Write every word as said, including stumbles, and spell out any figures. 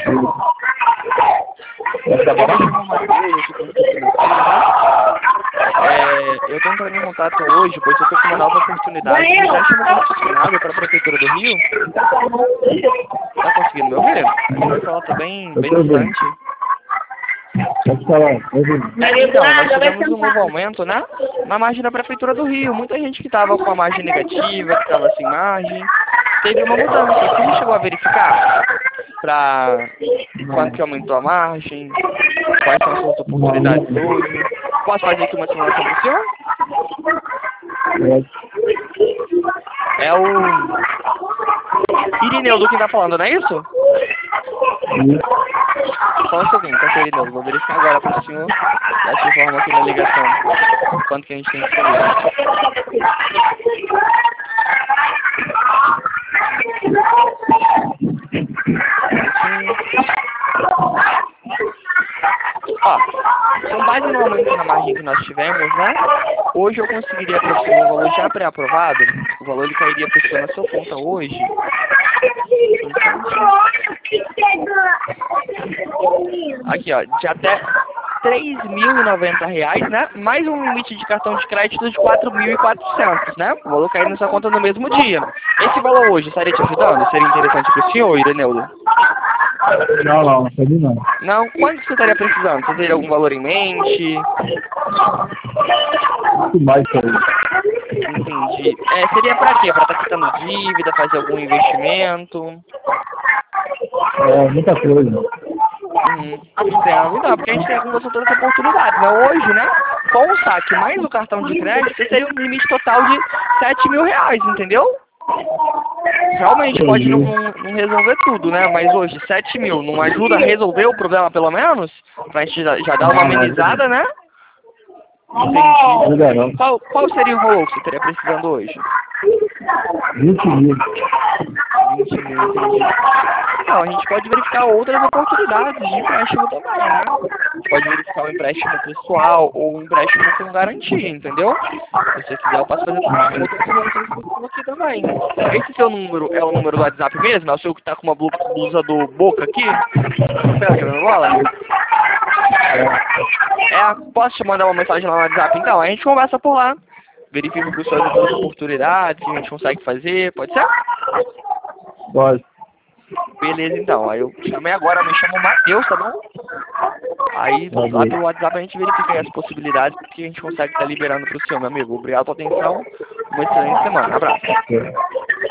Eu me chamo Matheus, eu sou consultor financeiro, né? É, eu tô entrando em contato hoje, pois eu tô com uma nova oportunidade de empréstimo condicionado para a Prefeitura do Rio. Tá conseguindo me ouvir? A minha fala tá bem, bem distante. Pode falar. É, então, nós tivemos um novo aumento, né? Na margem da Prefeitura do Rio. Muita gente que estava com a margem negativa, que estava sem margem, teve uma mudança. Você chegou a verificar para quanto que aumentou a margem? Quais são as suas oportunidades hoje? Posso fazer aqui uma simulação para o senhor? É o Irineu do que tá falando, não é isso? Só um segundo, tá, seu Irineu? Vou verificar agora para o senhor. Já te informo aqui na ligação quanto que a gente tem que fazer. Ó, com base no aumento na margem que nós tivemos, né? Hoje eu conseguiria para o senhor o valor já pré-aprovado. O valor ele cairia para o senhor na sua conta hoje. Aqui, ó, de até três mil e noventa reais, né? Mais um limite de cartão de crédito de quatro mil e quatrocentos, né? O valor caindo na sua conta no mesmo dia. Esse valor hoje estaria te ajudando? Seria interessante para o senhor, Ireneudo? Não, não, não pode não. Não? Quanto você estaria precisando? Você teria algum valor em mente? Muito mais que isso. Entendi. É, seria para quê? Para estar quitando dívida, fazer algum investimento? É, muita coisa. Uhum. Entendo. Então, porque a gente tem algumas outras oportunidades, né? Hoje, né? Com o saque mais o cartão de crédito, você teria um limite total de sete mil reais, entendeu? Realmente pode não, não, não resolver tudo, né? Mas hoje, sete mil não ajuda a resolver o problema, pelo menos? Pra gente já, já dar uma amenizada, né? Entendi. Qual, qual seria o valor que você estaria precisando hoje? vinte mil. vinte mil, entendi. Não, a gente pode verificar outras oportunidades de empréstimo também, né? A gente pode verificar um empréstimo pessoal ou um empréstimo com garantia, entendeu? Se você quiser, eu posso fazer outras soluções aqui também. Esse seu número é o número do WhatsApp mesmo? É o seu que tá com uma blusa do Boca aqui? Pega jogando bola? É, posso te mandar uma mensagem lá no WhatsApp então? A gente conversa por lá. Verifica com suas outras oportunidades que a gente consegue fazer, pode ser? Pode. Beleza, então. Aí eu chamei agora, me chamo Matheus, tá bom? Aí lá pelo WhatsApp a gente verifica aí as possibilidades que a gente consegue estar liberando pro senhor, meu amigo. Obrigado pela atenção. Uma excelente semana. Abraço.